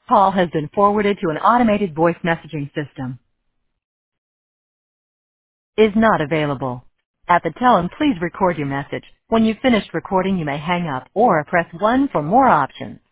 Call has been forwarded to an automated voice messaging system. Is not available. At the tone, please record your message. When you've finished recording, you may hang up or press 1 for more options.